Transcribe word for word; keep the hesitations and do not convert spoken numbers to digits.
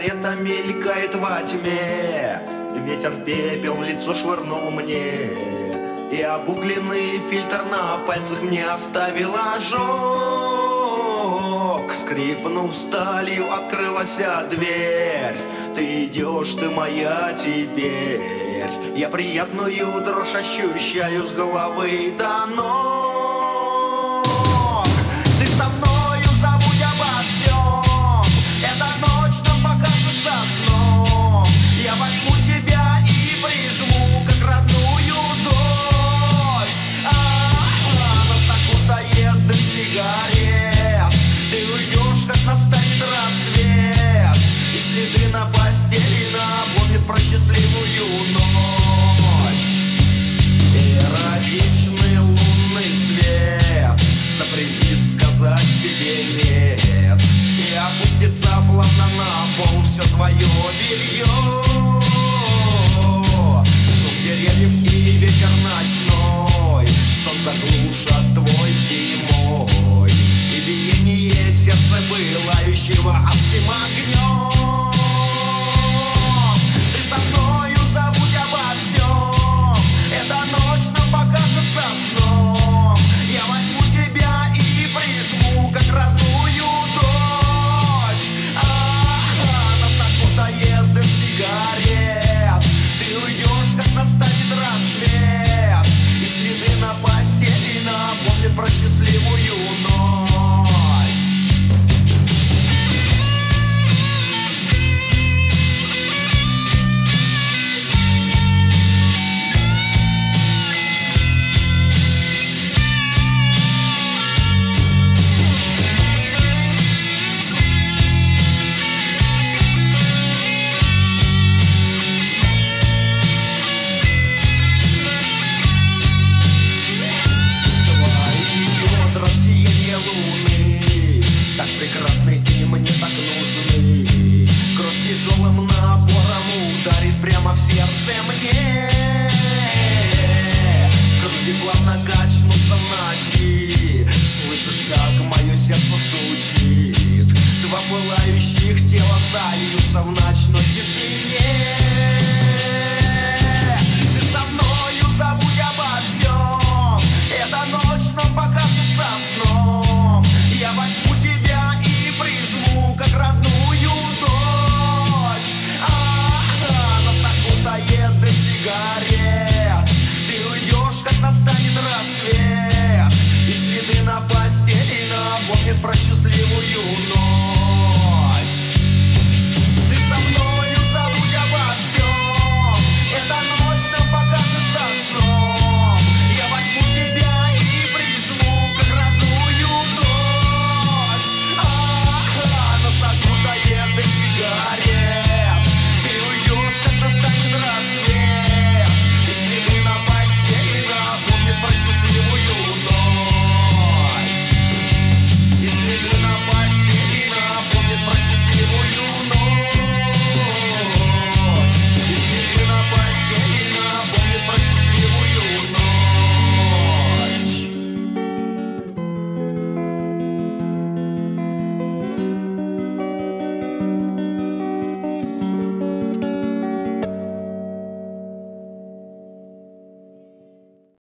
сигарета мелькает во тьме. Ветер пепел в лицо швырнул мне, и обугленный фильтр на пальцах мне оставил ожог. Скрипнув сталью, открылась дверь. Ты идешь, ты моя теперь. Я приятную дрожь ощущаю с головы до ног. Ты со мною, забудь обо всем. Эта ночь нам покажется сном. Я возьму тебя и прижму, как родную дочь. А-а-а, нас окутает дым сигарет. Ты уйдешь, как настанет рассвет, и следы на постели напомнят про счастливую ночь. Эротичный лунный свет запретит сказать тебе нет, и опустится плавно на пол все твое белье. Шум деревьев и ветер ночной, стон заглушат твой и мой, и биение сердца пылающего адским огнем. Ты со мною, забудь обо всем. Эта ночь нам покажется сном. Я возьму тебя и прижму, как родную дочь. А-а-а, нас окутает дым сигарет. Ты уйдешь, как настанет рассвет, и следы на постели напомнят про счастливую ночь. Прекрасны и мне так нужны. Кровь тяжелым напором ударит прямо в сердце мне. Груди плавно качнутся в ночи. Слышишь, как мое сердце стучит. Два пылающих тела сольются в ночной тишине. Ты со мною, забудь обо всем. Эта ночь нам покажется сном. Я возьму тебя и прижму, как родную дочь. А-а-а, нас окутает дым сигарет. Ты уйдешь, как настанет рассвет, и следы на памяти